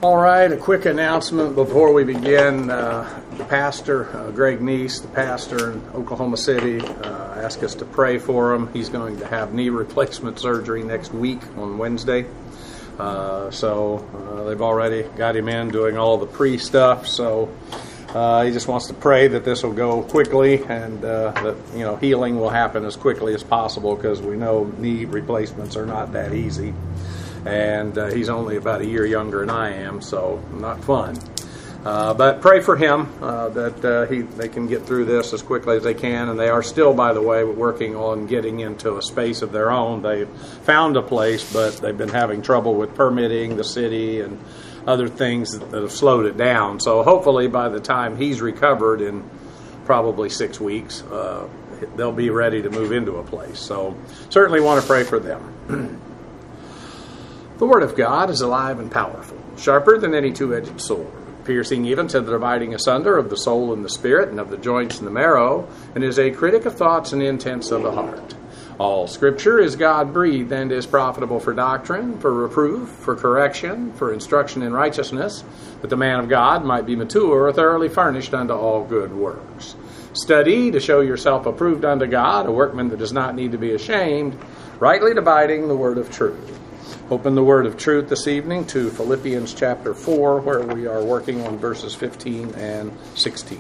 All right, a quick announcement before we begin. Pastor Greg Neese, the pastor in Oklahoma City, asked us to pray for him. He's going to have knee replacement surgery next week on Wednesday. So they've already got him in doing all the pre-stuff. So he just wants to pray that this will go quickly and that healing will happen as quickly as possible, because we know knee replacements are not that easy. And he's only about a year younger than I am, so not fun. But pray for him that they can get through this as quickly as they can. And they are still, by the way, working on getting into a space of their own. They've found a place, but they've been having trouble with permitting the city and other things that have slowed it down. So hopefully by the time he's recovered in probably 6 weeks, they'll be ready to move into a place. So certainly want to pray for them. The Word of God is alive and powerful, sharper than any two-edged sword, piercing even to the dividing asunder of the soul and the spirit, and of the joints and the marrow, and is a critic of thoughts and intents of the heart. All Scripture is God-breathed and is profitable for doctrine, for reproof, for correction, for instruction in righteousness, that the man of God might be mature, thoroughly furnished unto all good works. Study to show yourself approved unto God, a workman that does not need to be ashamed, rightly dividing the word of truth. Open the word of truth this evening to Philippians chapter 4, where we are working on verses 15 and 16.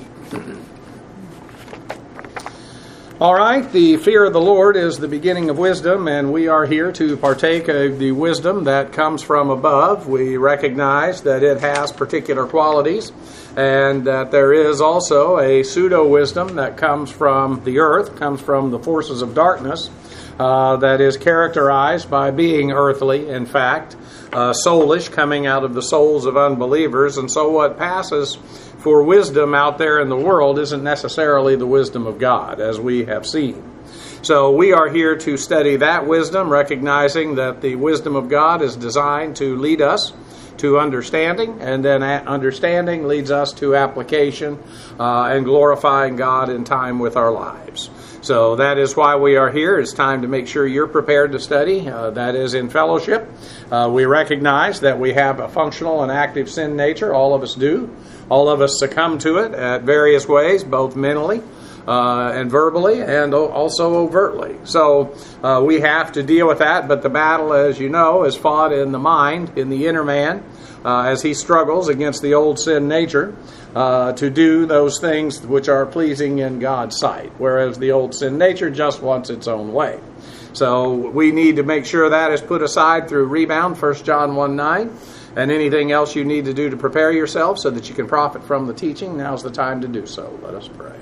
All right, the fear of the Lord is the beginning of wisdom, and we are here to partake of the wisdom that comes from above. We recognize that it has particular qualities, and that there is also a pseudo-wisdom that comes from the earth, comes from the forces of darkness, that is characterized by being earthly, in fact, soulish, coming out of the souls of unbelievers. And so what passes for wisdom out there in the world isn't necessarily the wisdom of God, as we have seen. So we are here to study that wisdom, recognizing that the wisdom of God is designed to lead us to understanding, and then understanding leads us to application and glorifying God in time with our lives. So that is why we are here. It's time to make sure you're prepared to study. That is in fellowship. We recognize that we have a functional and active sin nature. All of us do. All of us succumb to it at various ways, both mentally and verbally, and also overtly. So we have to deal with that, but the battle, as you know, is fought in the mind, in the inner man, as he struggles against the old sin nature to do those things which are pleasing in God's sight, whereas the old sin nature just wants its own way. So we need to make sure that is put aside through rebound, 1 John 1:9, and anything else you need to do to prepare yourself so that you can profit from the teaching. Now's the time to do so. Let us pray.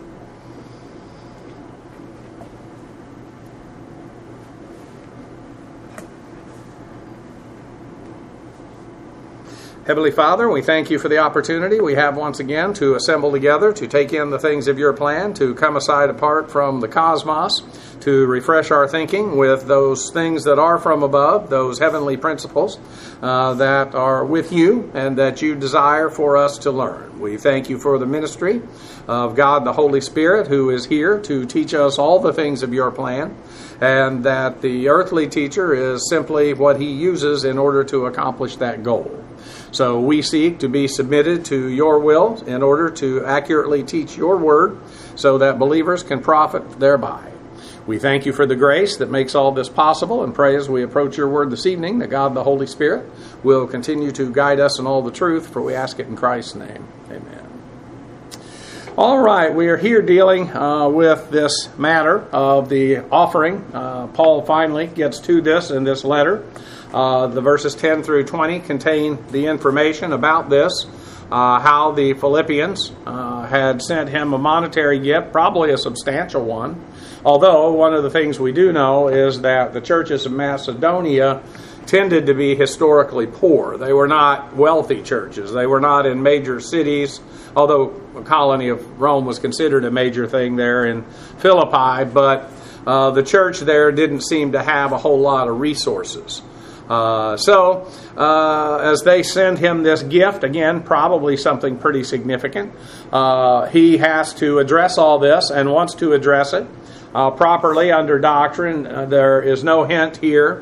Heavenly Father, we thank you for the opportunity we have once again to assemble together, to take in the things of your plan, to come aside apart from the cosmos, to refresh our thinking with those things that are from above, those heavenly principles that are with you and that you desire for us to learn. We thank you for the ministry of God the Holy Spirit, who is here to teach us all the things of your plan, and that the earthly teacher is simply what he uses in order to accomplish that goal. So we seek to be submitted to your will in order to accurately teach your word so that believers can profit thereby. We thank you for the grace that makes all this possible, and pray as we approach your word this evening that God the Holy Spirit will continue to guide us in all the truth, for we ask it in Christ's name. Amen. All right, we are here dealing with this matter of the offering. Paul finally gets to this in this letter. The verses 10 through 20 contain the information about this, how the Philippians had sent him a monetary gift, probably a substantial one. Although one of the things we do know is that the churches of Macedonia tended to be historically poor. They were not wealthy churches. They were not in major cities, although a colony of Rome was considered a major thing there in Philippi, but the church there didn't seem to have a whole lot of resources. So as they send him this gift, again, probably something pretty significant, he has to address all this and wants to address it properly under doctrine. There is no hint here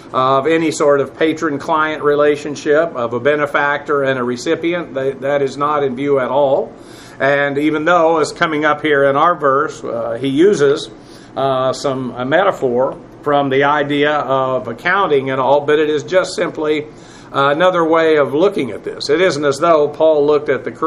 of any sort of patron-client relationship, of a benefactor and a recipient. That is not in view at all. And even though, as coming up here in our verse, he uses a metaphor from the idea of accounting and all, but it is just simply another way of looking at this. It isn't as though Paul looked at the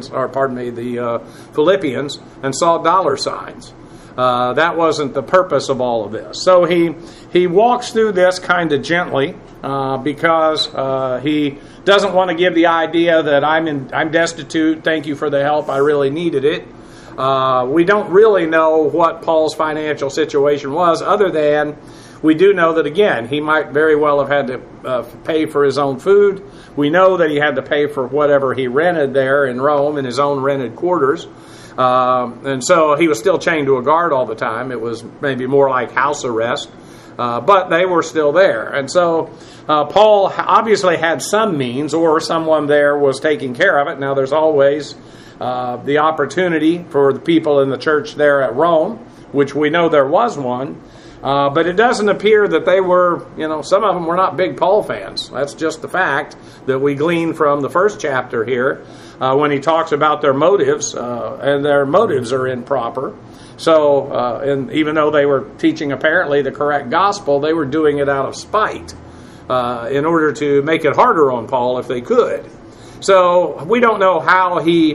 Philippians and saw dollar signs. That wasn't the purpose of all of this. So he walks through this kind of gently because he doesn't want to give the idea that I'm destitute, thank you for the help, I really needed it. We don't really know what Paul's financial situation was, other than we do know that, again, he might very well have had to pay for his own food. We know that he had to pay for whatever he rented there in Rome in his own rented quarters. And so he was still chained to a guard all the time. It was maybe more like house arrest. But they were still there. And so Paul obviously had some means, or someone there was taking care of it. Now there's always the opportunity for the people in the church there at Rome, which we know there was one. But it doesn't appear that they were, some of them were not big Paul fans. That's just the fact that we glean from the first chapter here when he talks about their motives, and their motives are improper. So, and even though they were teaching apparently the correct gospel, they were doing it out of spite in order to make it harder on Paul if they could. So we don't know how he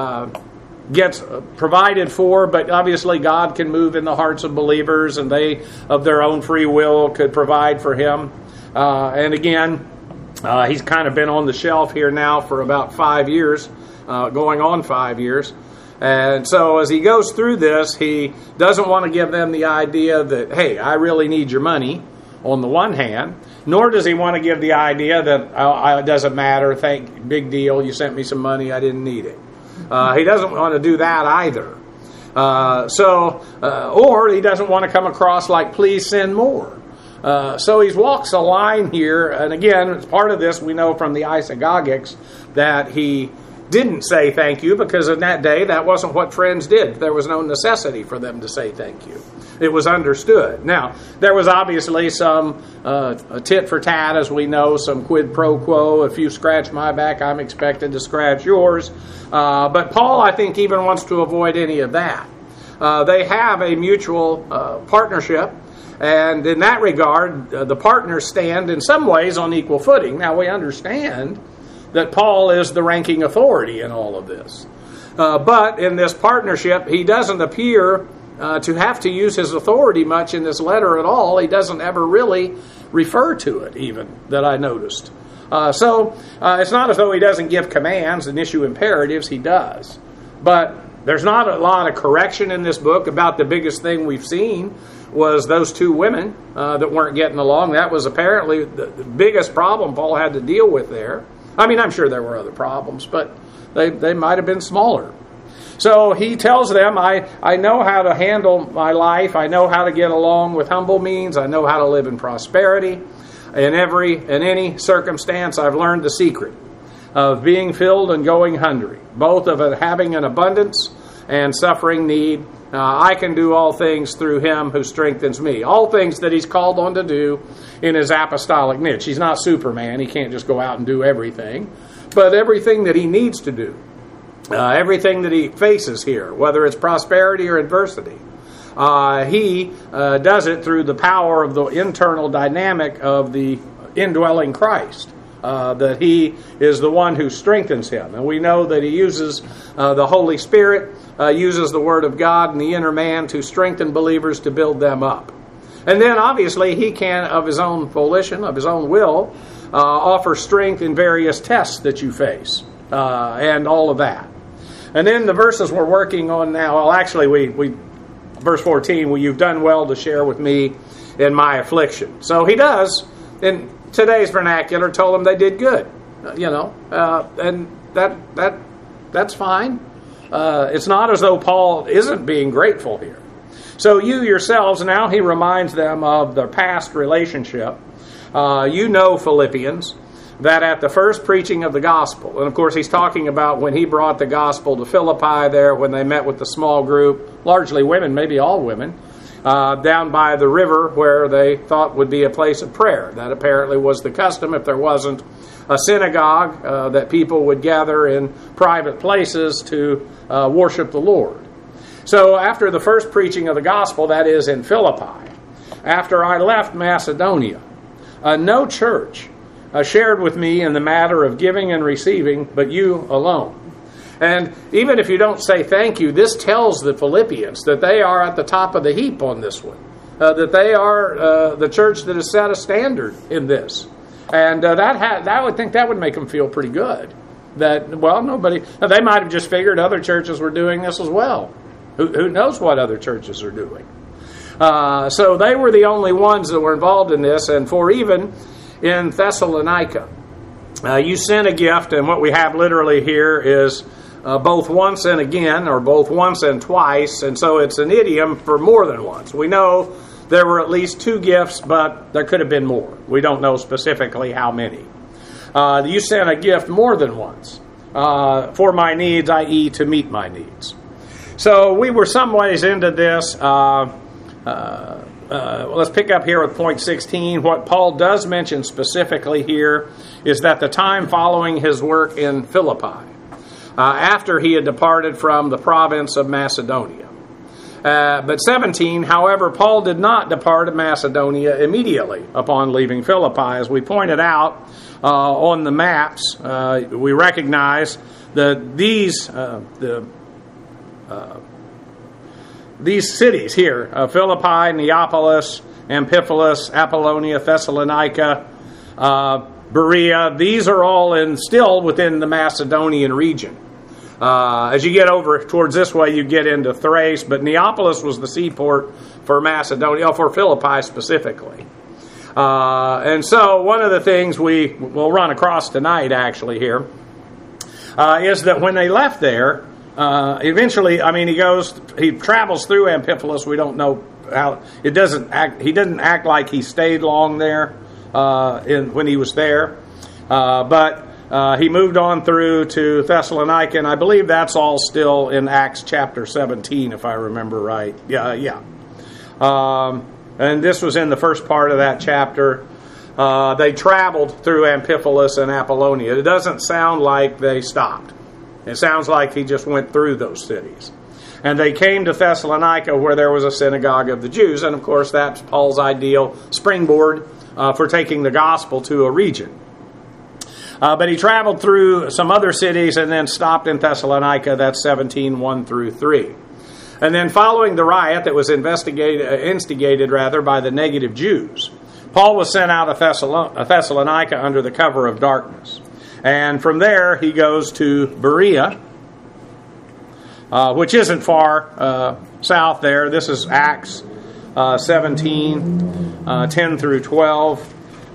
gets provided for, but obviously God can move in the hearts of believers, and they, of their own free will, could provide for him. And again, he's kind of been on the shelf here now for about 5 years, going on 5 years. And so as he goes through this, he doesn't want to give them the idea that, hey, I really need your money, on the one hand, nor does he want to give the idea that it doesn't matter, big deal, you sent me some money, I didn't need it. He doesn't want to do that either. Or he doesn't want to come across like, please send more. So he walks a line here, and again, as part of this, we know from the isagogics that he didn't say thank you, because in that day, that wasn't what friends did. There was no necessity for them to say thank you. It was understood. Now, there was obviously some a tit for tat, as we know, some quid pro quo. If you scratch my back, I'm expected to scratch yours. But Paul, I think, even wants to avoid any of that. They have a mutual partnership, and in that regard, the partners stand in some ways on equal footing. Now, we understand that Paul is the ranking authority in all of this. But in this partnership, he doesn't appear to have to use his authority much in this letter at all. He doesn't ever really refer to it, even, that I noticed. So it's not as though he doesn't give commands and issue imperatives. He does. But there's not a lot of correction in this book. About the biggest thing we've seen was those two women that weren't getting along. That was apparently the biggest problem Paul had to deal with there. I mean, I'm sure there were other problems, but they might have been smaller. So he tells them, I know how to handle my life. I know how to get along with humble means. I know how to live in prosperity. In any circumstance, I've learned the secret of being filled and going hungry, both of it having an abundance and suffering need. I can do all things through him who strengthens me. All things that he's called on to do in his apostolic niche. He's not Superman. He can't just go out and do everything. But everything that he needs to do, everything that he faces here, whether it's prosperity or adversity, he does it through the power of the internal dynamic of the indwelling Christ. That he is the one who strengthens him. And we know that he uses the Holy Spirit, uses the Word of God and the inner man to strengthen believers, to build them up. And then obviously he can, of his own volition, of his own will, offer strength in various tests that you face, and all of that. And then the verses we're working on now, well, actually, we verse 14, you've done well to share with me in my affliction. So he does, in today's vernacular, told them they did good, and that's fine. It's not as though Paul isn't being grateful here. So you yourselves, now he reminds them of their past relationship. Philippians, that at the first preaching of the gospel, and of course he's talking about when he brought the gospel to Philippi there, when they met with the small group, largely women, maybe all women, down by the river where they thought would be a place of prayer. That apparently was the custom. If there wasn't a synagogue, that people would gather in private places to worship the Lord. So after the first preaching of the gospel, that is in Philippi, after I left Macedonia, no church shared with me in the matter of giving and receiving, but you alone. And even if you don't say thank you, this tells the Philippians that they are at the top of the heap on this one, that they are the church that has set a standard in this. And I would think that would make them feel pretty good. That, well, they might have just figured other churches were doing this as well. Who knows what other churches are doing? So they were the only ones that were involved in this. And for even in Thessalonica, you sent a gift, and what we have literally here is both once and again, or both once and twice, and so it's an idiom for more than once. We know there were at least 2 gifts, but there could have been more. We don't know specifically how many. You sent a gift more than once for my needs, i.e. to meet my needs. So we were some ways into this. Let's pick up here with point 16. What Paul does mention specifically here is that the time following his work in Philippi, after he had departed from the province of Macedonia. But 17, however, Paul did not depart of Macedonia immediately upon leaving Philippi. As we pointed out on the maps, we recognize that these cities here, Philippi, Neapolis, Amphipolis, Apollonia, Thessalonica, Berea, these are all still within the Macedonian region. As you get over towards this way, you get into Thrace, but Neapolis was the seaport for Macedonia, for Philippi specifically. And so one of the things we will run across tonight, actually, here, is that when they left there, eventually, he travels through Amphipolis. We don't know how, he doesn't act like he stayed long there when he was there. But he moved on through to Thessalonica, and I believe that's all still in Acts chapter 17, if I remember right. Yeah. And this was in the first part of that chapter. They traveled through Amphipolis and Apollonia. It doesn't sound like they stopped. It sounds like he just went through those cities. And they came to Thessalonica, where there was a synagogue of the Jews. And, of course, that's Paul's ideal springboard for taking the gospel to a region. But he traveled through some other cities and then stopped in Thessalonica. That's 17, 1 through 3. And then following the riot that was instigated by the negative Jews, Paul was sent out of Thessalonica under the cover of darkness. And from there, he goes to Berea, which isn't far south there. This is Acts 17, 10 through 12.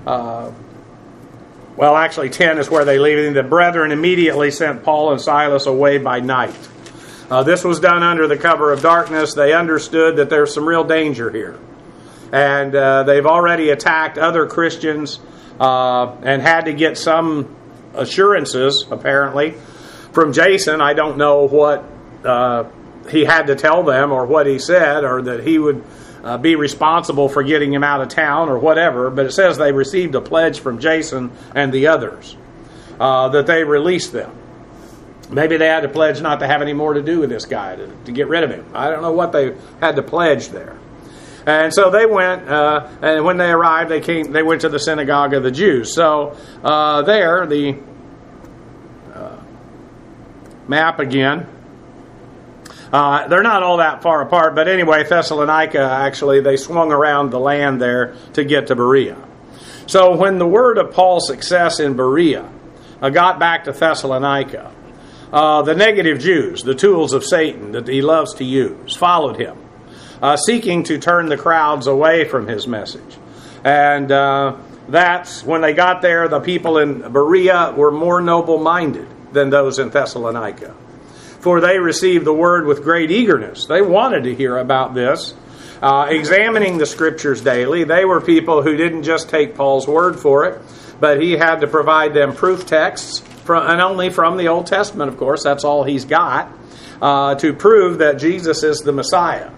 Well, actually, 10 is where they leave. The brethren immediately sent Paul and Silas away by night. This was done under the cover of darkness. They understood that there's some real danger here. And they've already attacked other Christians and had to get some assurances, apparently, from Jason. I don't know what he had to tell them or what he said, or that he would be responsible for getting him out of town or whatever, but it says they received a pledge from Jason and the others that they released them. Maybe they had to pledge not to have any more to do with this guy, to get rid of him. I don't know what they had to pledge there. And so they went, and when they arrived, they went to the synagogue of the Jews. So there, the map again. They're not all that far apart, but anyway, Thessalonica, actually, they swung around the land there to get to Berea. So when the word of Paul's success in Berea got back to Thessalonica, the negative Jews, the tools of Satan that he loves to use, followed him, seeking to turn the crowds away from his message. And that's when they got there, the people in Berea were more noble-minded than those in Thessalonica. For they received the word with great eagerness. They wanted to hear about this. Examining the scriptures daily, they were people who didn't just take Paul's word for it, but he had to provide them proof texts, and only from the Old Testament, of course. That's all he's got, to prove that Jesus is the Messiah.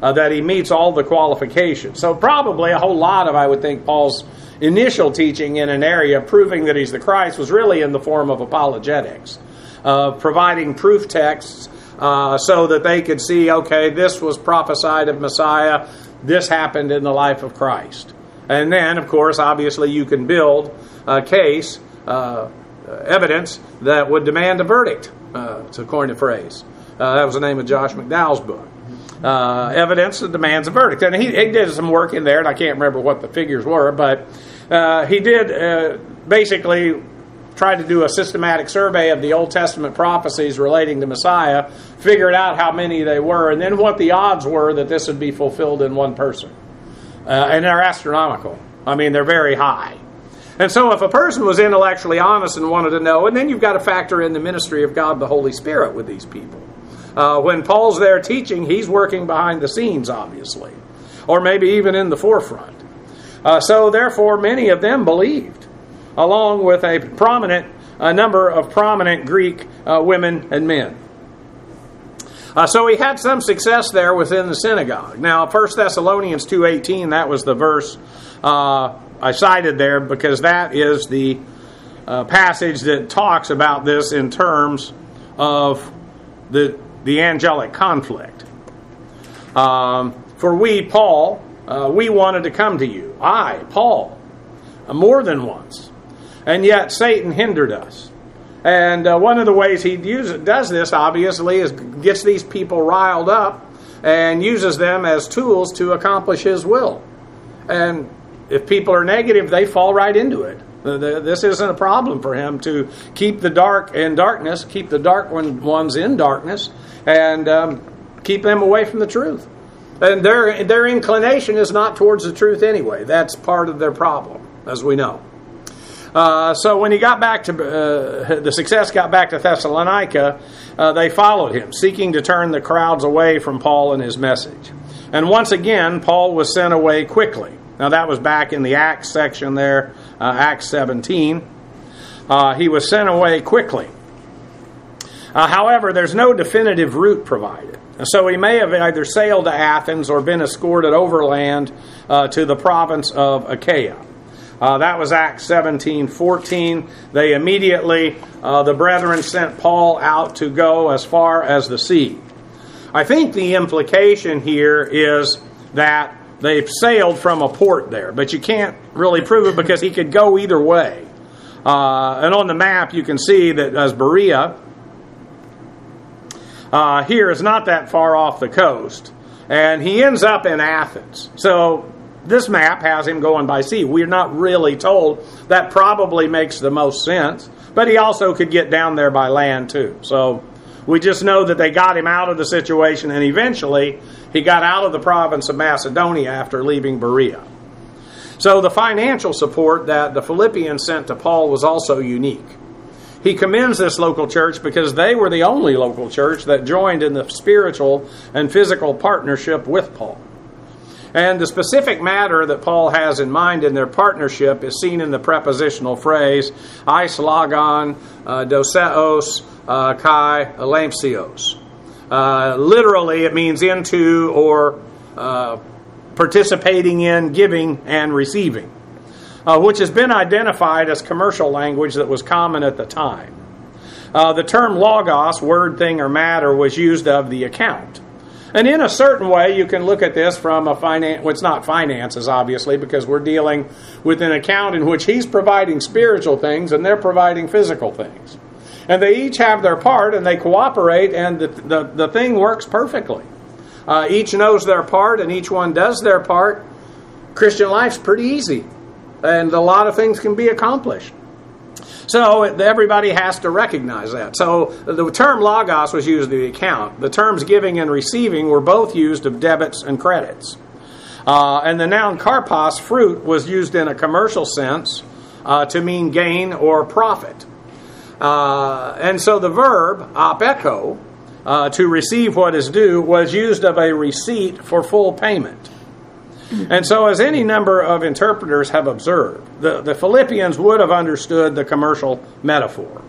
that he meets all the qualifications. So probably a whole lot of, I would think, Paul's initial teaching in an area proving that he's the Christ was really in the form of apologetics, providing proof texts so that they could see, okay, this was prophesied of Messiah, this happened in the life of Christ. And then, of course, obviously you can build a case, evidence that would demand a verdict, to coin a phrase. That was the name of Josh McDowell's book. Evidence that demands a verdict. And he did some work in there, and I can't remember what the figures were, but he did basically try to do a systematic survey of the Old Testament prophecies relating to Messiah, figured out how many they were, and then what the odds were that this would be fulfilled in one person. And they're astronomical. I mean, they're very high. And so if a person was intellectually honest and wanted to know, and then you've got to factor in the ministry of God the Holy Spirit with these people. When Paul's there teaching, he's working behind the scenes, obviously, or maybe even in the forefront. So therefore, many of them believed, along with a number of prominent Greek women and men. So he had some success there within the synagogue. Now, 1 Thessalonians 2:18, that was the verse I cited there, because that is the passage that talks about this in terms of the angelic conflict. For we, Paul, we wanted to come to you. I, Paul, more than once. And yet Satan hindered us. And one of the ways he does this, obviously, is gets these people riled up and uses them as tools to accomplish his will. And if people are negative, they fall right into it. This isn't a problem for him to keep the dark in darkness, keep the dark ones in darkness, and keep them away from the truth. And their inclination is not towards the truth anyway. That's part of their problem, as we know. So when he got back to the success got back to Thessalonica, they followed him, seeking to turn the crowds away from Paul and his message. And once again, Paul was sent away quickly. Now that was back in the Acts section there, Acts 17. He was sent away quickly. However, there's no definitive route provided. So he may have either sailed to Athens or been escorted overland to the province of Achaia. That was Acts 17:14. They immediately, the brethren sent Paul out to go as far as the sea. I think the implication here is that they've sailed from a port there, but you can't really prove it because he could go either way. And on the map you can see that as Berea here is not that far off the coast, and he ends up in Athens. So this map has him going by sea. We're not really told. That probably makes the most sense. But he also could get down there by land too. So we just know that they got him out of the situation, and eventually he got out of the province of Macedonia after leaving Berea. So the financial support that the Philippians sent to Paul was also unique. He commends this local church because they were the only local church that joined in the spiritual and physical partnership with Paul. And the specific matter that Paul has in mind in their partnership is seen in the prepositional phrase, eis logon, doseos, kai lamsios. Literally, it means into or participating in, giving, and receiving, which has been identified as commercial language that was common at the time. The term logos, word, thing, or matter, was used of the account. And in a certain way, you can look at this from a finance. Well, it's not finances, obviously, because we're dealing with an account in which he's providing spiritual things and they're providing physical things. And they each have their part and they cooperate, and the thing works perfectly. Each knows their part and each one does their part. Christian life's pretty easy, and a lot of things can be accomplished. So everybody has to recognize that. So the term logos was used of the account. The terms giving and receiving were both used of debits and credits. And the noun karpos, fruit, was used in a commercial sense to mean gain or profit. And so the verb apeko, to receive what is due, was used of a receipt for full payment. And so, as any number of interpreters have observed, the Philippians would have understood the commercial metaphor.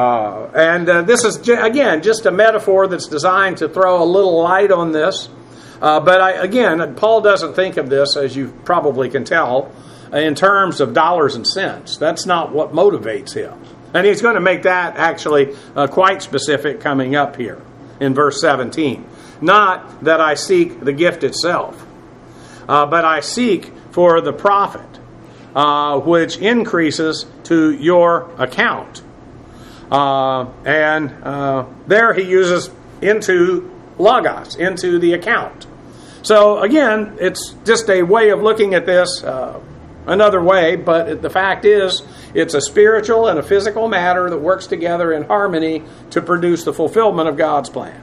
And this is, again, just a metaphor that's designed to throw a little light on this. Again, Paul doesn't think of this, as you probably can tell, in terms of dollars and cents. That's not what motivates him. And he's going to make that actually quite specific coming up here in verse 17. Not that I seek the gift itself, but I seek for the profit, which increases to your account. There he uses into logos, into the account. So again, it's just a way of looking at this another way, but the fact is, it's a spiritual and a physical matter that works together in harmony to produce the fulfillment of God's plan.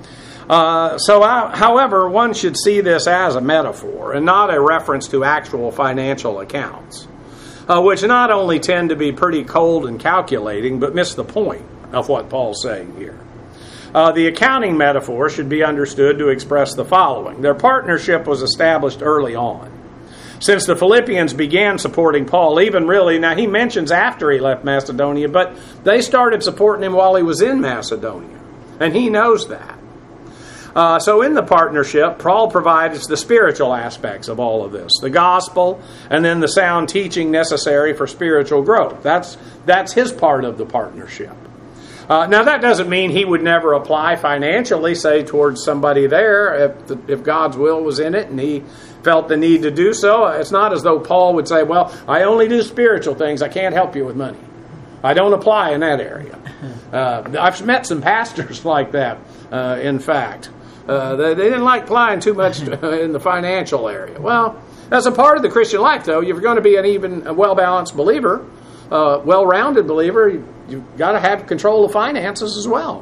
However, one should see this as a metaphor and not a reference to actual financial accounts, which not only tend to be pretty cold and calculating, but miss the point of what Paul's saying here. The accounting metaphor should be understood to express the following. Their partnership was established early on. Since the Philippians began supporting Paul, now he mentions after he left Macedonia, but they started supporting him while he was in Macedonia, and he knows that. So in the partnership, Paul provides the spiritual aspects of all of this, the gospel, and then the sound teaching necessary for spiritual growth. That's his part of the partnership. Now that doesn't mean he would never apply financially, say, towards somebody there, if God's will was in it and he felt the need to do so. It's not as though Paul would say, well, I only do spiritual things, I can't help you with money. I don't apply in that area. I've met some pastors like that, in fact. They didn't like applying too much in the financial area. Well, as a part of the Christian life, though, if you're going to be a well-balanced believer, well-rounded believer, you've got to have control of finances as well.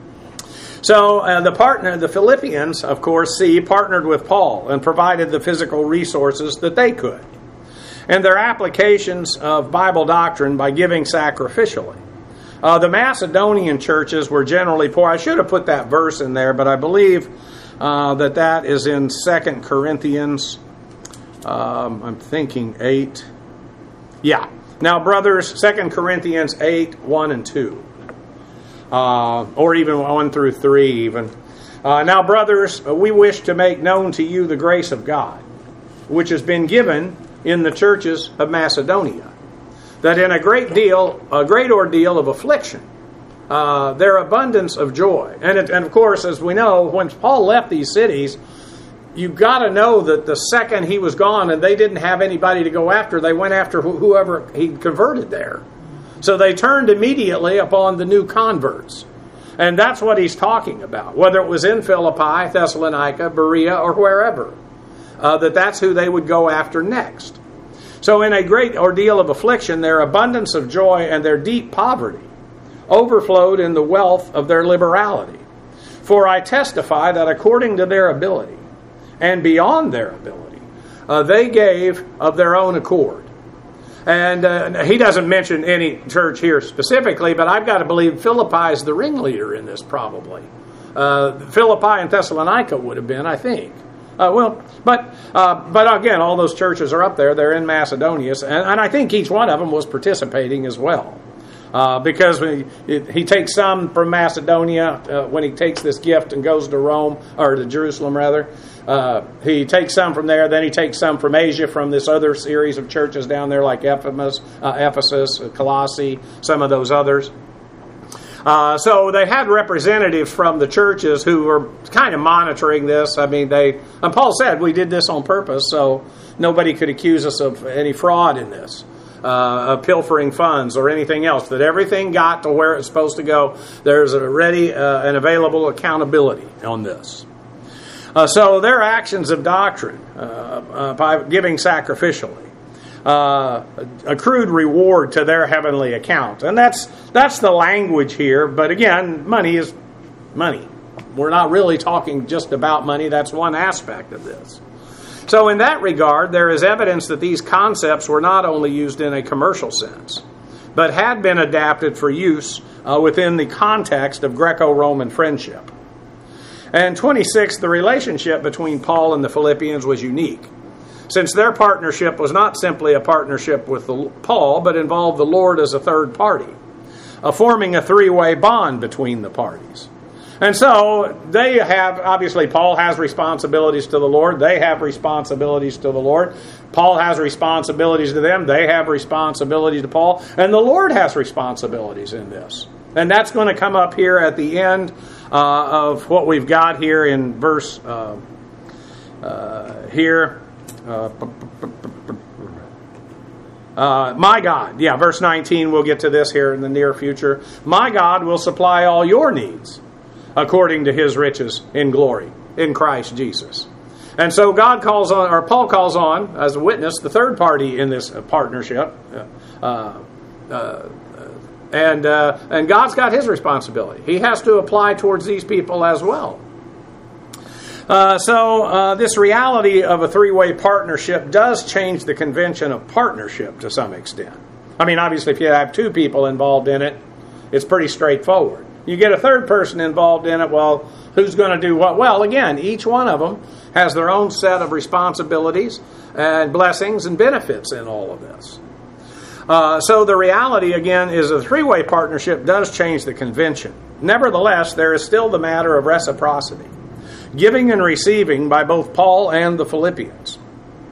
So the Philippians, of course, partnered with Paul and provided the physical resources that they could, and their applications of Bible doctrine by giving sacrificially. The Macedonian churches were generally poor. I should have put that verse in there, but I believe that is in 2 Corinthians, I'm thinking 8. Yeah. Now, brothers, 2 Corinthians 8, 1 and 2. Or even 1 through 3 even. Now, brothers, we wish to make known to you the grace of God, which has been given in the churches of Macedonia, that in a great ordeal of affliction, their abundance of joy. And of course, as we know, when Paul left these cities, you've got to know that the second he was gone and they didn't have anybody to go after, they went after whoever he converted there. So they turned immediately upon the new converts. And that's what he's talking about, whether it was in Philippi, Thessalonica, Berea, or wherever, that's who they would go after next. So in a great ordeal of affliction, their abundance of joy and their deep poverty overflowed in the wealth of their liberality. For I testify that according to their ability, and beyond their ability, they gave of their own accord. And he doesn't mention any church here specifically, but I've got to believe Philippi is the ringleader in this probably. Philippi and Thessalonica would have been, I think. But again, all those churches are up there. They're in Macedonia, and I think each one of them was participating as well. Because he takes some from Macedonia when he takes this gift and goes to Rome, or to Jerusalem rather. He takes some from there, then he takes some from Asia, from this other series of churches down there like Ephesus, Colossae, some of those others. So they had representatives from the churches who were kind of monitoring this. I mean, and Paul said, we did this on purpose, so nobody could accuse us of any fraud in this. Of pilfering funds or anything else, that everything got to where it's supposed to go. There's a ready and available accountability on this. So their actions of doctrine, by giving sacrificially, accrued reward to their heavenly account. And that's the language here, but again, money is money. We're not really talking just about money. That's one aspect of this. So in that regard, there is evidence that these concepts were not only used in a commercial sense, but had been adapted for use within the context of Greco-Roman friendship. And 26, the relationship between Paul and the Philippians was unique, since their partnership was not simply a partnership with Paul, but involved the Lord as a third party, forming a three-way bond between the parties. And so they have, obviously Paul has responsibilities to the Lord. They have responsibilities to the Lord. Paul has responsibilities to them. They have responsibilities to Paul. And the Lord has responsibilities in this. And that's going to come up here at the end of what we've got here in verse here. My God, verse 19, we'll get to this here in the near future. My God will supply all your needs according to his riches in glory in Christ Jesus. And so Paul calls on, as a witness, the third party in this partnership. And God's got his responsibility. He has to apply towards these people as well. So this reality of a three-way partnership does change the convention of partnership to some extent. I mean, obviously, if you have two people involved in it, it's pretty straightforward. You get a third person involved in it, well, who's going to do what? Well, again, each one of them has their own set of responsibilities and blessings and benefits in all of this. So the reality, again, is a three-way partnership does change the convention. Nevertheless, there is still the matter of reciprocity, giving and receiving by both Paul and the Philippians.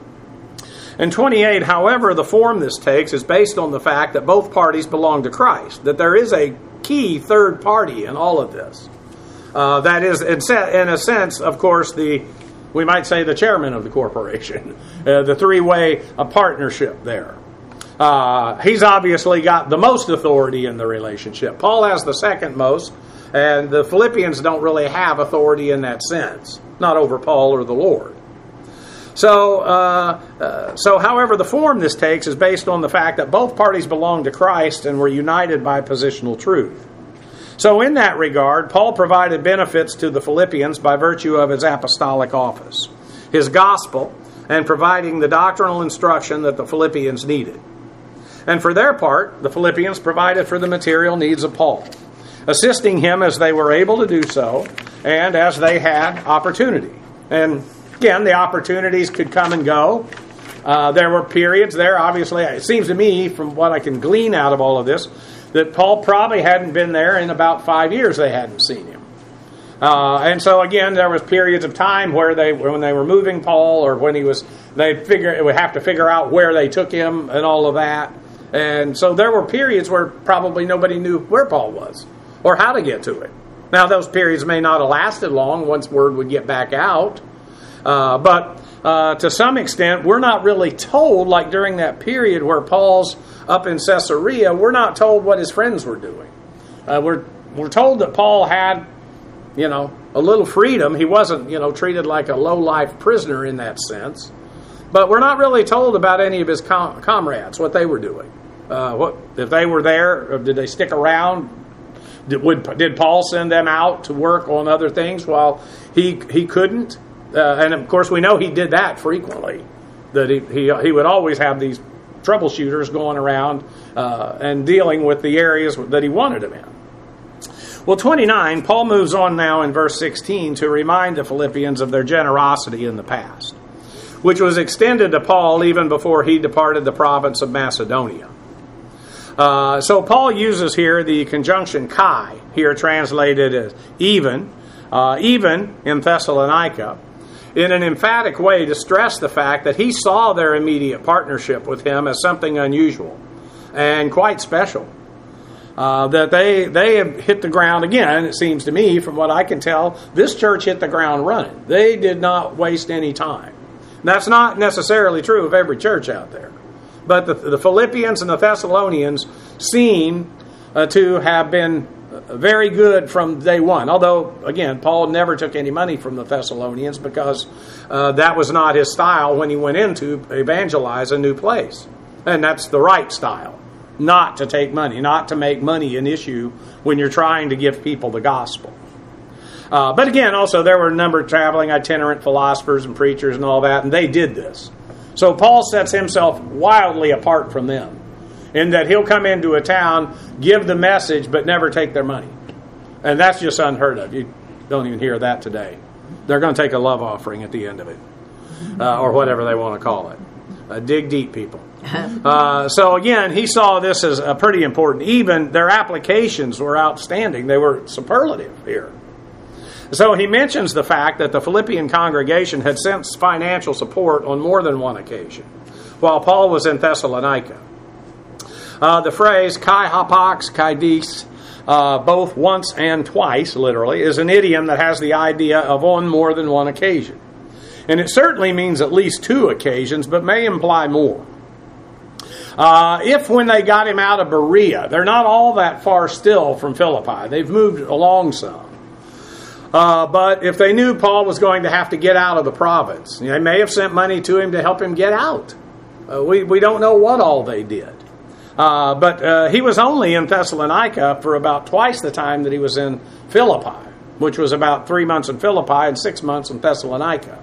In 28, however, the form this takes is based on the fact that both parties belong to Christ, that there is a key third party in all of this. That is, in a sense, of course, we might say the chairman of the corporation, the three-way partnership there. He's obviously got the most authority in the relationship. Paul has the second most, and the Philippians don't really have authority in that sense, not over Paul or the Lord. So, however, the form this takes is based on the fact that both parties belong to Christ and were united by positional truth. So in that regard, Paul provided benefits to the Philippians by virtue of his apostolic office, his gospel, and providing the doctrinal instruction that the Philippians needed. And for their part, the Philippians provided for the material needs of Paul, assisting him as they were able to do so and as they had opportunity. And again, the opportunities could come and go. There were periods there, obviously, it seems to me, from what I can glean out of all of this, that Paul probably hadn't been there in about 5 years. They hadn't seen him. And so again, there was periods of time where when they were moving Paul, or when they would have to figure out where they took him and all of that. And so there were periods where probably nobody knew where Paul was or how to get to it. Now, those periods may not have lasted long once word would get back out. But to some extent, we're not really told, like during that period where Paul's up in Caesarea, we're not told what his friends were doing. We're told that Paul had, a little freedom. He wasn't, treated like a low-life prisoner in that sense. But we're not really told about any of his comrades, what they were doing. If they were there, or did they stick around? Did Paul send them out to work on other things while he couldn't? And of course, we know he did that frequently. That he would always have these troubleshooters going around and dealing with the areas that he wanted them in. Well, 29, Paul moves on now in verse 16 to remind the Philippians of their generosity in the past, which was extended to Paul even before he departed the province of Macedonia. So Paul uses here the conjunction kai, here translated as even in Thessalonica, in an emphatic way to stress the fact that he saw their immediate partnership with him as something unusual and quite special. That they have hit the ground again, it seems to me, from what I can tell, this church hit the ground running. They did not waste any time. That's not necessarily true of every church out there. But the Philippians and the Thessalonians seem to have been very good from day one. Although, again, Paul never took any money from the Thessalonians because that was not his style when he went in to evangelize a new place. And that's the right style. Not to take money, not to make money an issue when you're trying to give people the gospel. But again, also there were a number of traveling itinerant philosophers and preachers and all that, and they did this. So Paul sets himself wildly apart from them in that he'll come into a town, give the message, but never take their money. And that's just unheard of. You don't even hear that today. They're going to take a love offering at the end of it, or whatever they want to call it. Dig deep, people. So again, he saw this as pretty important. Even their applications were outstanding. They were superlative here. So he mentions the fact that the Philippian congregation had sent financial support on more than one occasion, while Paul was in Thessalonica. The phrase kai hapax, kai dis, both once and twice, literally, is an idiom that has the idea of on more than one occasion. And it certainly means at least two occasions, but may imply more. If when they got him out of Berea, they're not all that far still from Philippi. They've moved along some. But if they knew Paul was going to have to get out of the province, they may have sent money to him to help him get out. We don't know what all they did. But he was only in Thessalonica for about twice the time that he was in Philippi, which was about 3 months in Philippi and 6 months in Thessalonica.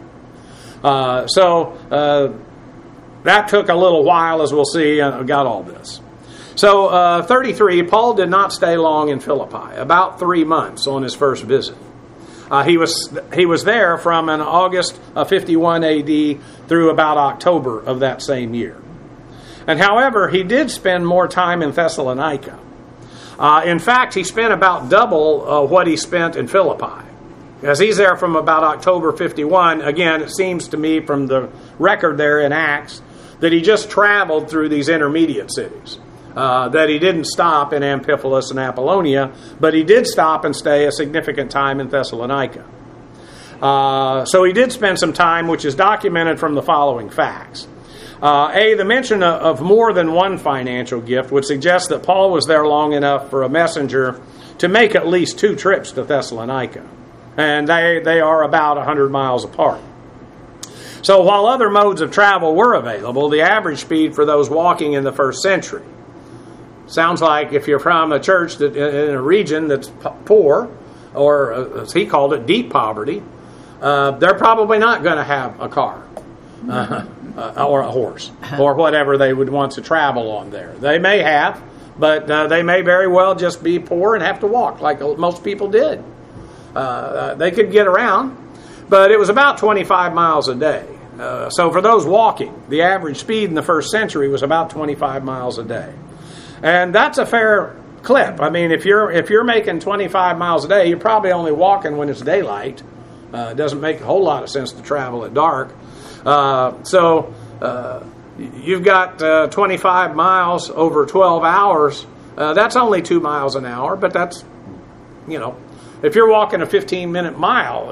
So that took a little while, as we'll see, got all this. So 33, Paul did not stay long in Philippi, about 3 months on his first visit. He was there from an August of 51 AD through about October of that same year. And however, he did spend more time in Thessalonica. In fact, he spent about double what he spent in Philippi. As he's there from about October 51, again, it seems to me from the record there in Acts that he just traveled through these intermediate cities. That he didn't stop in Amphipolis and Apollonia, but he did stop and stay a significant time in Thessalonica. So he did spend some time, which is documented from the following facts. The mention of more than one financial gift would suggest that Paul was there long enough for a messenger to make at least 2 trips to Thessalonica. And they are about 100 miles apart. So while other modes of travel were available, the average speed for those walking in the first century sounds like if you're from a church that in a region that's poor, or as he called it, deep poverty, they're probably not going to have a car or a horse or whatever they would want to travel on there. They may have, but they may very well just be poor and have to walk like most people did. They could get around, but it was about 25 miles a day. So for those walking, the average speed in the first century was about 25 miles a day. And that's a fair clip. I mean, if you're making 25 miles a day, you're probably only walking when it's daylight. It doesn't make a whole lot of sense to travel at dark. So you've got 25 miles over 12 hours. That's only 2 miles an hour, but that's, if you're walking a 15-minute mile,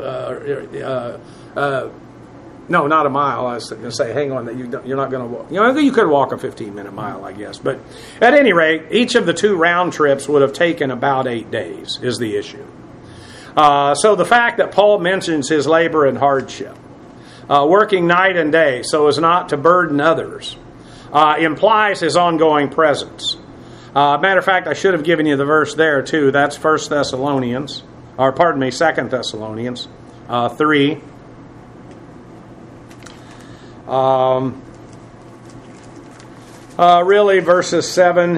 no, not a mile. I was going to say, hang on, you're not going to walk. You could walk a 15-minute mile, I guess. But at any rate, each of the 2 round trips would have taken about 8 days is the issue. So the fact that Paul mentions his labor and hardship, working night and day so as not to burden others, implies his ongoing presence. Matter of fact, I should have given you the verse there too. That's 2 Thessalonians 3. Really, verses 7.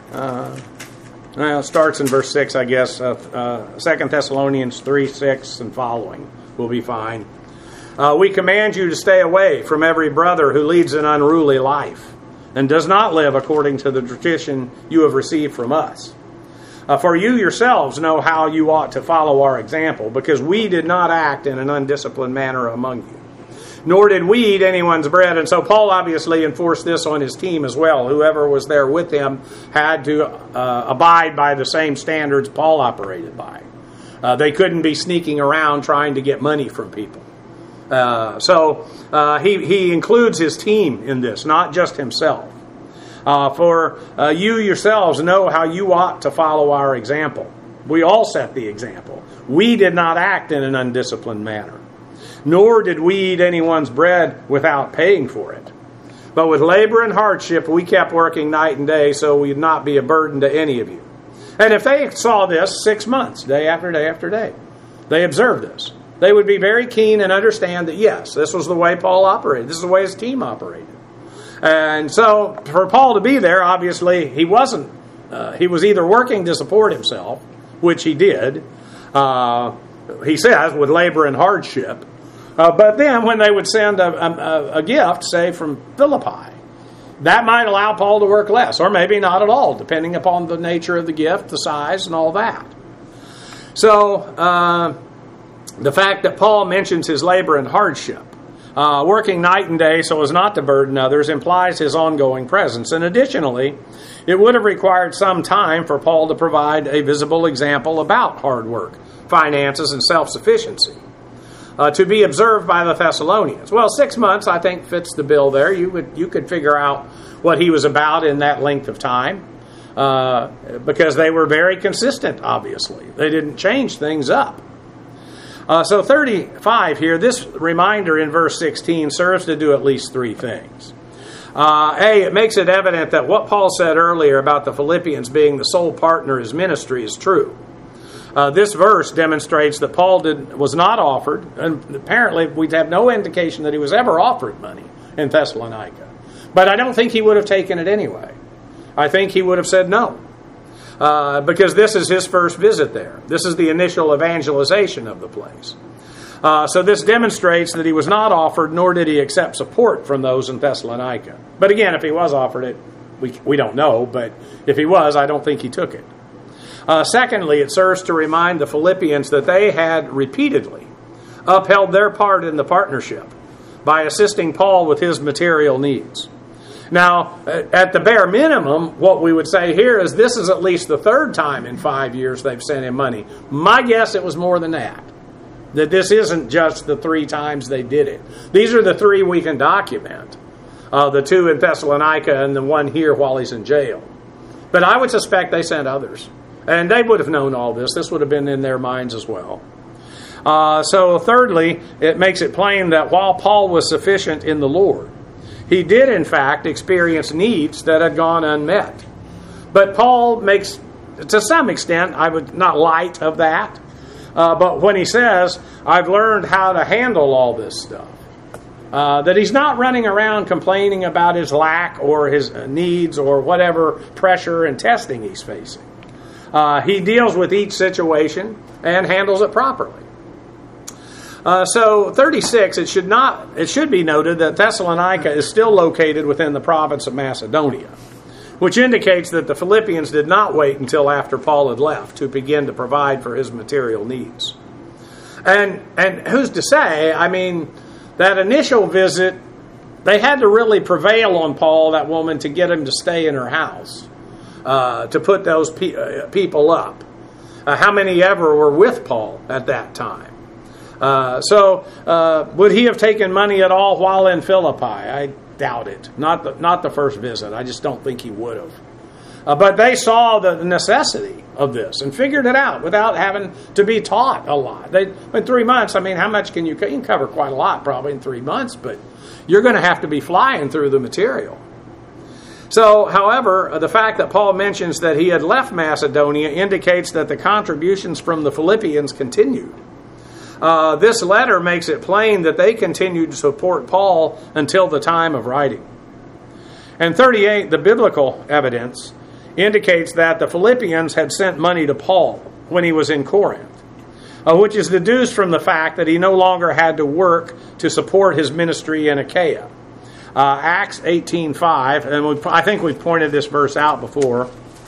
It starts in verse 6, I guess. 2 Thessalonians 3, 6 and following will be fine. We command you to stay away from every brother who leads an unruly life and does not live according to the tradition you have received from us. For you yourselves know how you ought to follow our example, because we did not act in an undisciplined manner among you, nor did we eat anyone's bread. And so Paul obviously enforced this on his team as well. Whoever was there with him had to abide by the same standards Paul operated by. They couldn't be sneaking around trying to get money from people. So he includes his team in this, not just himself. For you yourselves know how you ought to follow our example. We all set the example. We did not act in an undisciplined manner, nor did we eat anyone's bread without paying for it. But with labor and hardship, we kept working night and day so we'd not be a burden to any of you. And if they saw this 6 months, day after day after day, they observed this, they would be very keen and understand that, yes, this was the way Paul operated. This is the way his team operated. And so for Paul to be there, obviously, he wasn't. He was either working to support himself, which he did, he says, with labor and hardship. But then when they would send a gift, say, from Philippi, that might allow Paul to work less, or maybe not at all, depending upon the nature of the gift, the size, and all that. So the fact that Paul mentions his labor and hardship, working night and day so as not to burden others, implies his ongoing presence. And additionally, it would have required some time for Paul to provide a visible example about hard work, finances, and self-sufficiency to be observed by the Thessalonians. Well, 6 months, I think, fits the bill there. You could figure out what he was about in that length of time because they were very consistent, obviously. They didn't change things up. So 35 here, this reminder in verse 16 serves to do at least three things. It makes it evident that what Paul said earlier about the Philippians being the sole partner in his ministry is true. This verse demonstrates that Paul was not offered, and apparently we have no indication that he was ever offered money in Thessalonica. But I don't think he would have taken it anyway. I think he would have said no. Because this is his first visit there. This is the initial evangelization of the place. So this demonstrates that he was not offered, nor did he accept support from those in Thessalonica. But again, if he was offered it, we don't know. But if he was, I don't think he took it. Secondly, it serves to remind the Philippians that they had repeatedly upheld their part in the partnership by assisting Paul with his material needs. Now, at the bare minimum, what we would say here is this is at least the third time in 5 years they've sent him money. My guess it was more than that. That this isn't just the 3 times they did it. These are the 3 we can document. The 2 in Thessalonica and the 1 here while he's in jail. But I would suspect they sent others. And they would have known all this. This would have been in their minds as well. So thirdly, it makes it plain that while Paul was sufficient in the Lord, he did, in fact, experience needs that had gone unmet. But Paul makes, to some extent, I would not light of that. But when he says, I've learned how to handle all this stuff, that he's not running around complaining about his lack or his needs or whatever pressure and testing he's facing. He deals with each situation and handles it properly. So 36, it should be noted that Thessalonica is still located within the province of Macedonia, which indicates that the Philippians did not wait until after Paul had left to begin to provide for his material needs. And who's to say, I mean, that initial visit, they had to really prevail on Paul, that woman, to get him to stay in her house, to put those people up. How many ever were with Paul at that time? Would he have taken money at all while in Philippi? I doubt it. Not the first visit. I just don't think he would have. But they saw the necessity of this and figured it out without having to be taught a lot. In 3 months, I mean, how much can you can cover quite a lot probably in 3 months, but you're going to have to be flying through the material. So, however, the fact that Paul mentions that he had left Macedonia indicates that the contributions from the Philippians continued. This letter makes it plain that they continued to support Paul until the time of writing. And 38, the biblical evidence indicates that the Philippians had sent money to Paul when he was in Corinth, which is deduced from the fact that he no longer had to work to support his ministry in Achaia. Acts 18:5, and I think we've pointed this verse out before,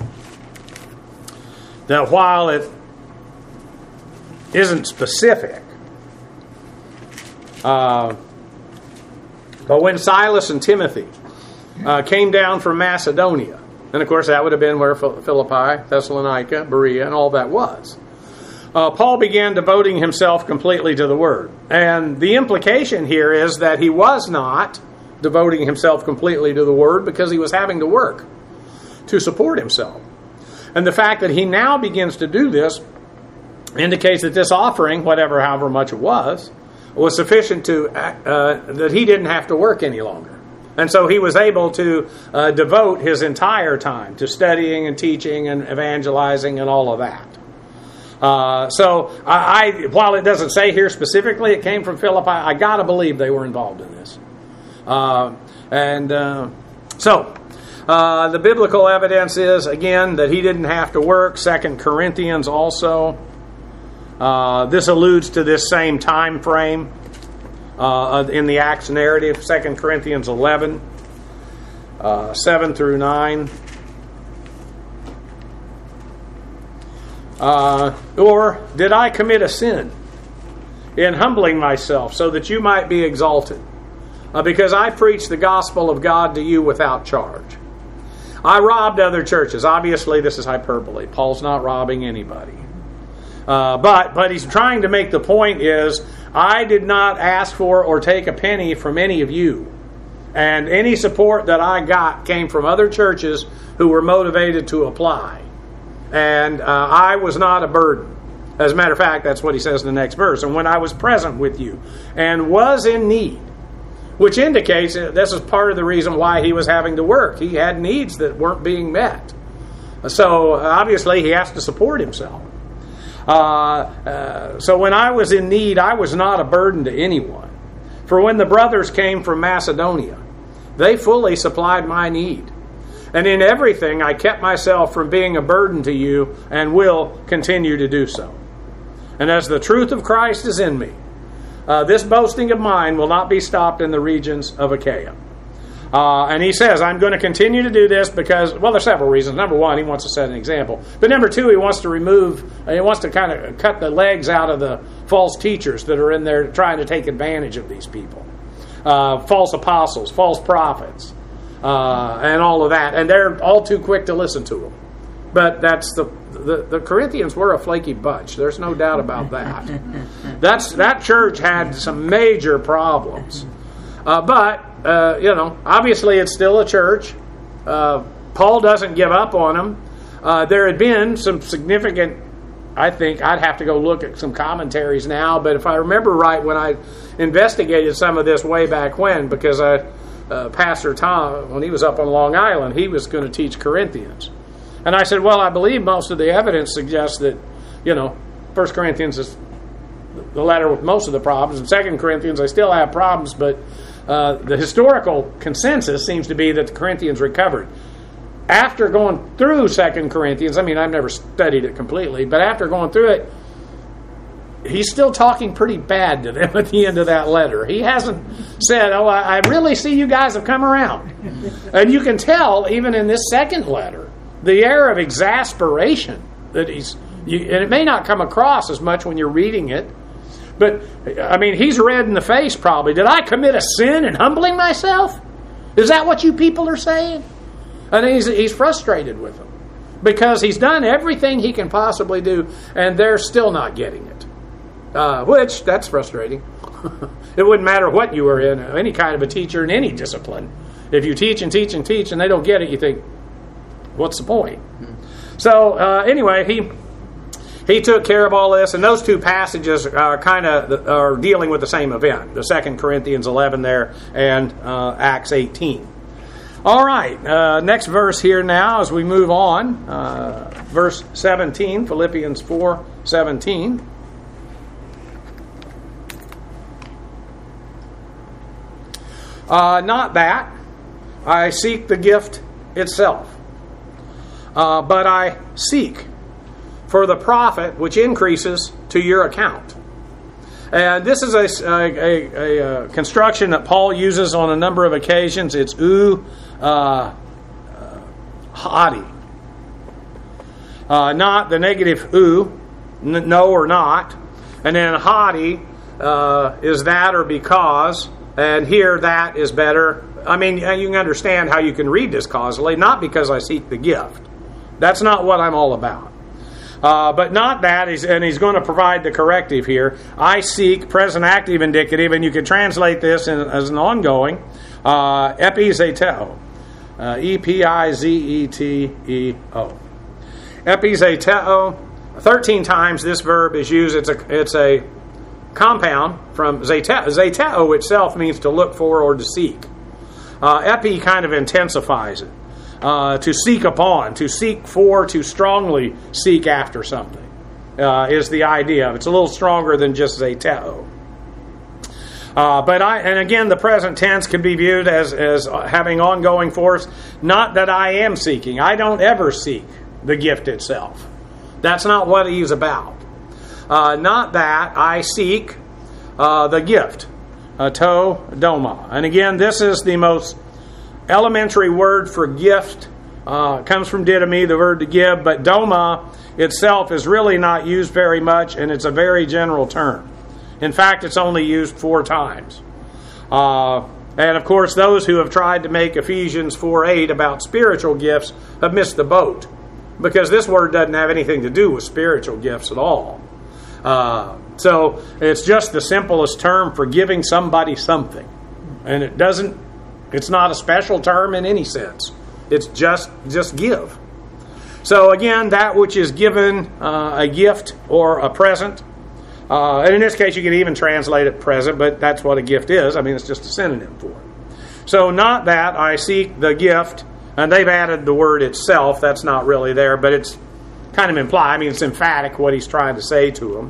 that while it isn't specific, but when Silas and Timothy came down from Macedonia, and of course that would have been where Philippi, Thessalonica, Berea, and all that was, Paul began devoting himself completely to the Word. And the implication here is that he was not devoting himself completely to the Word because he was having to work to support himself. And the fact that he now begins to do this indicates that this offering, however much it was sufficient to that he didn't have to work any longer. And so he was able to devote his entire time to studying and teaching and evangelizing and all of that. While it doesn't say here specifically it came from Philippi, I got to believe they were involved in this. The biblical evidence is, again, that he didn't have to work. 2 Corinthians also. This alludes to this same time frame in the Acts narrative, 2 Corinthians 11, 7 through 9. Or, did I commit a sin in humbling myself so that you might be exalted, because I preach the gospel of God to you without charge. I robbed other churches. Obviously, this is hyperbole. Paul's not robbing anybody. But he's trying to make the point is, I did not ask for or take a penny from any of you. And any support that I got came from other churches who were motivated to apply. And I was not a burden. As a matter of fact, that's what he says in the next verse. And when I was present with you and was in need, which indicates this is part of the reason why he was having to work. He had needs that weren't being met. So obviously he has to support himself. So when I was in need, I was not a burden to anyone. For when the brothers came from Macedonia, they fully supplied my need. And in everything I kept myself from being a burden to you and will continue to do so. And as the truth of Christ is in me, this boasting of mine will not be stopped in the regions of Achaia. And he says, I'm going to continue to do this because, well, there's several reasons. Number one, he wants to set an example. But number two, he wants to kind of cut the legs out of the false teachers that are in there trying to take advantage of these people. False apostles, false prophets, and all of that. And they're all too quick to listen to them. But that's the Corinthians were a flaky bunch. There's no doubt about that. That church had some major problems. But obviously it's still a church. Paul doesn't give up on them. There had been some significant, I think, I'd have to go look at some commentaries now, but if I remember right, when I investigated some of this way back when, because Pastor Tom, when he was up on Long Island, he was going to teach Corinthians. And I said, well, I believe most of the evidence suggests that, 1 Corinthians is the letter with most of the problems, and 2 Corinthians, they still have problems, but the historical consensus seems to be that the Corinthians recovered. After going through 2 Corinthians, I've never studied it completely, but after going through it, he's still talking pretty bad to them at the end of that letter. He hasn't said, I really see you guys have come around. And you can tell, even in this second letter, the air of exasperation that and it may not come across as much when you're reading it, but, he's red in the face probably. Did I commit a sin in humbling myself? Is that what you people are saying? And he's frustrated with them because he's done everything he can possibly do, and they're still not getting it. Which, that's frustrating. It wouldn't matter what you were in, any kind of a teacher in any discipline. If you teach and teach and teach and they don't get it, you think, what's the point? So, anyway, he took care of all this, and those two passages are dealing with the same event, the 2 Corinthians 11 there and Acts 18. All right, next verse here now as we move on, verse 17, Philippians 4:17. Not that I seek the gift itself, but I seek for the profit which increases to your account. And this is a construction that Paul uses on a number of occasions. It's hadi. Not the negative no or not. And then hadi is that or because. And here that is better. You can understand how you can read this causally. Not because I seek the gift. That's not what I'm all about. But not that, and he's going to provide the corrective here. I seek, present active indicative, and you can translate this as an ongoing, epizeteo. E-P-I-Z-E-T-E-O. Epizeteo. 13 times this verb is used. It's a compound from zeteo. Zeteo itself means to look for or to seek. Epi kind of intensifies it. To seek upon, to seek for, to strongly seek after something is the idea. It's a little stronger than just zeteo. And again, the present tense can be viewed as having ongoing force. Not that I am seeking. I don't ever seek the gift itself. That's not what he's about. Not that I seek the gift. To doma. And again, this is the most elementary word for gift. Comes from didomi, the word to give, but doma itself is really not used very much, and it's a very general term. In fact, it's only used 4 times. And of course, those who have tried to make Ephesians 4:8 about spiritual gifts have missed the boat, because this word doesn't have anything to do with spiritual gifts at all. So it's just the simplest term for giving somebody something. And it's not a special term in any sense. It's just give. So again, that which is given, a gift or a present. And in this case, you can even translate it present, but that's what a gift is. I mean, it's just a synonym for it. So not that I seek the gift, and they've added the word itself. That's not really there, but it's kind of implied. I mean, it's emphatic what he's trying to say to them.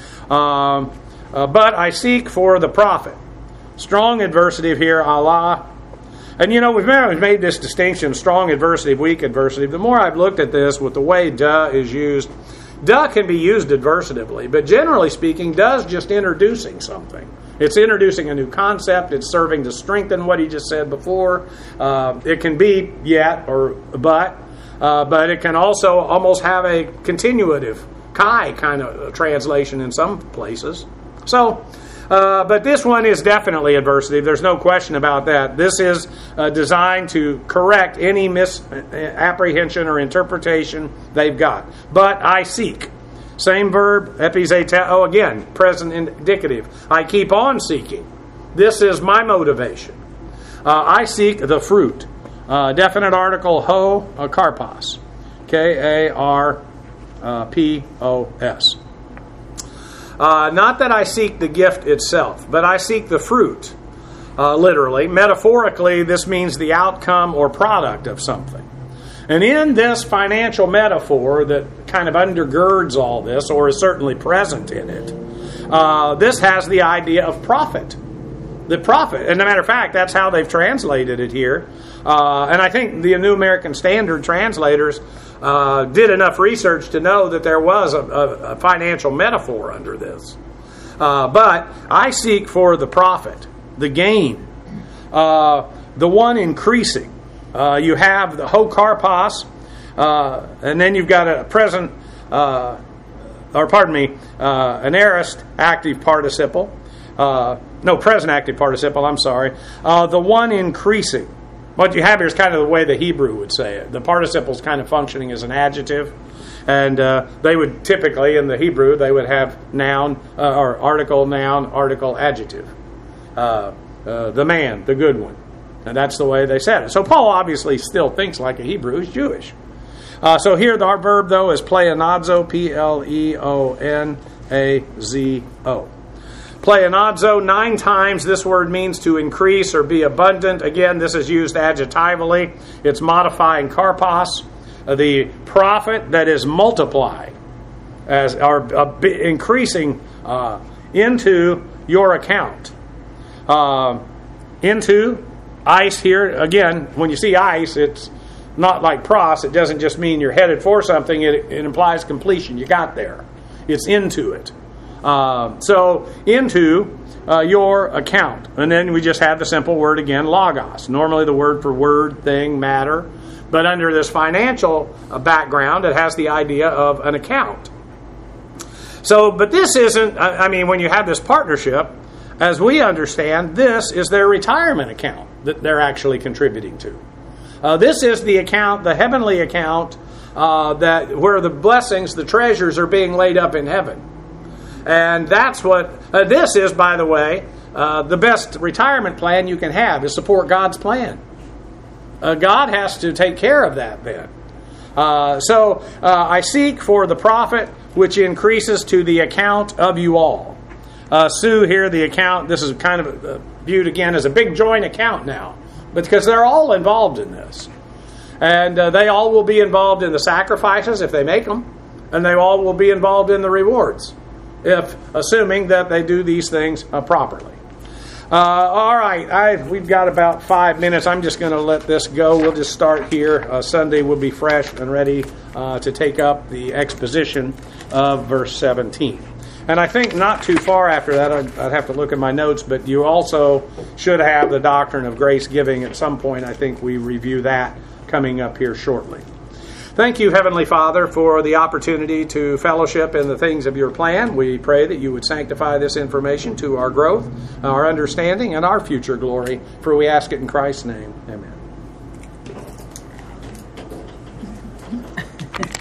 But I seek for the profit. Strong adversative here, Allah. And we've made this distinction, strong adversative, weak adversative. The more I've looked at this with the way duh is used, duh can be used adversatively, but generally speaking, duh is just introducing something. It's introducing a new concept. It's serving to strengthen what he just said before. It can be yet or but it can also almost have a continuative, kai kind of translation in some places. So, but this one is definitely adversative. There's no question about that. This is designed to correct any misapprehension or interpretation they've got. But I seek. Same verb, epizeteo, again, present indicative. I keep on seeking. This is my motivation. I seek the fruit. Definite article, ho, karpos. K-A-R-P-O-S. Not that I seek the gift itself, but I seek the fruit, literally. Metaphorically, this means the outcome or product of something. And in this financial metaphor that kind of undergirds all this, or is certainly present in it, this has the idea of profit. The profit. And as a matter of fact, that's how they've translated it here. And I think the New American Standard translators did enough research to know that there was a financial metaphor under this. But I seek for the profit, the gain, the one increasing. You have the ho karpos, and then you've got a present, an aorist active participle. Present active participle, I'm sorry. The one increasing. What you have here is kind of the way the Hebrew would say it. The participle is kind of functioning as an adjective. And they would typically, in the Hebrew, they would have noun, or article, noun, article, adjective. The man, the good one. And that's the way they said it. So Paul obviously still thinks like a Hebrew. He's Jewish. So here our verb, though, is pleonazo, P-L-E-O-N-A-Z-O. Pleonazo, 9 times this word means to increase or be abundant. Again, this is used adjectively. It's modifying karpos, the profit that is multiplied, increasing into your account. Into ice here, again, when you see ice, it's not like pros. It doesn't just mean you're headed for something. It implies completion. You got there. It's into it. So into your account. And then we just have the simple word again, logos. Normally the word for word, thing, matter. But under this financial background, it has the idea of an account. So, but this isn't, when you have this partnership, as we understand, this is their retirement account that they're actually contributing to. This is the account, the heavenly account, where the blessings, the treasures are being laid up in heaven. And that's what this is, by the way, the best retirement plan you can have is support God's plan. God has to take care of that then. So I seek for the profit which increases to the account of you all. Sue here, the account, this is kind of viewed again as a big joint account now, because they're all involved in this. And they all will be involved in the sacrifices if they make them, and they all will be involved in the rewards, assuming that they do these things properly. All right, we've got about 5 minutes. I'm just going to let this go. We'll just start here. Sunday we'll be fresh and ready to take up the exposition of verse 17. And I think not too far after that, I'd have to look at my notes, but you also should have the doctrine of grace giving at some point. I think we review that coming up here shortly. Thank you, Heavenly Father, for the opportunity to fellowship in the things of your plan. We pray that you would sanctify this information to our growth, our understanding, and our future glory. For we ask it in Christ's name. Amen.